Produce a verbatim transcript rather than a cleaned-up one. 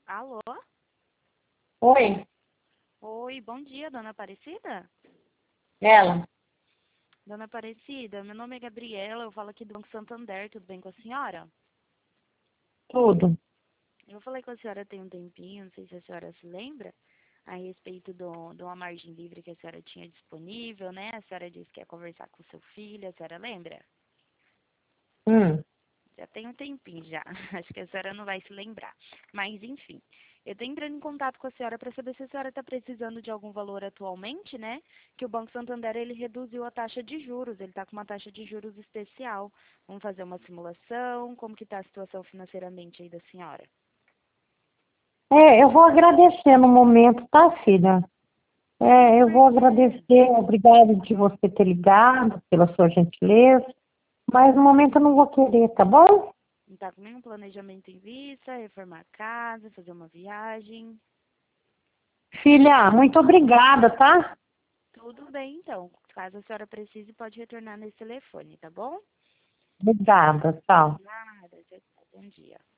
Alô? Oi, Oi, bom dia, dona Aparecida? ela. Dona Aparecida, meu nome é Gabriela, eu falo aqui do Banco Santander, tudo bem com a senhora? Tudo. Eu falei com a senhora tem um tempinho, não sei se a senhora se lembra, a respeito do, de uma margem livre que a senhora tinha disponível, né? A senhora disse que ia conversar com o seu filho, a senhora lembra? Hum. Já tem um tempinho já, acho que a senhora não vai se lembrar. Mas, enfim, eu estou entrando em contato com a senhora para saber se a senhora está precisando de algum valor atualmente, né? Que o Banco Santander, ele reduziu a taxa de juros, ele está com uma taxa de juros especial. Vamos fazer uma simulação, como que está a situação financeiramente aí da senhora? É, eu vou agradecer no momento, tá, filha? É, eu Por vou quê? agradecer, obrigada de você ter ligado, pela sua gentileza, mas no momento eu não vou querer, tá bom? Não está com nenhum planejamento em vista, reformar a casa, fazer uma viagem? Filha, muito obrigada, tá? Tudo bem, então. Caso a senhora precise, pode retornar nesse telefone, tá bom? Obrigada, tchau. Nada, tchau, tchau, bom dia.